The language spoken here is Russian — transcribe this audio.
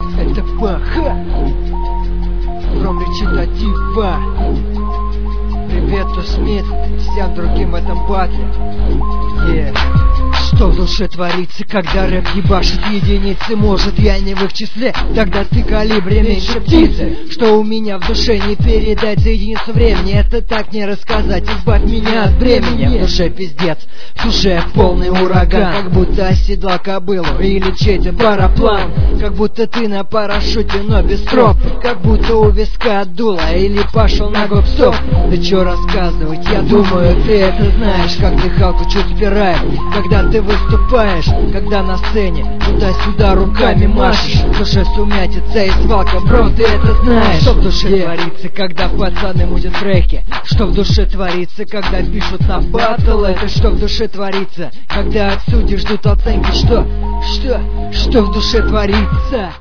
Это Паха, речитатива. Привет, Смит, всем другим в этом батле. Что в душе творится, когда рэп ебашит единицы? Может, я не в их числе, тогда ты калибре меньше птицы. Что у меня в душе не передать за единицу времени, это так не рассказать. Избавь меня от бремени. В душе пиздец, в душе полный ураган, как будто оседлал кобылу или чей-то параплан. Как будто ты на парашюте, но без троп, как будто у виска отдуло или пошел на гоп-стоп. Да чё рассказывать, я думаю, ты это знаешь, как дыхалку чуть спирает, когда ты выступаешь, когда на сцене туда-сюда руками машешь. В душе сумятица и свалка, бро, ты это знаешь. Что в душе творится, когда пацаны мутят треки? Что в душе творится, когда пишут на батл? Это что в душе творится, когда от судей ждут оценки? Что в душе творится?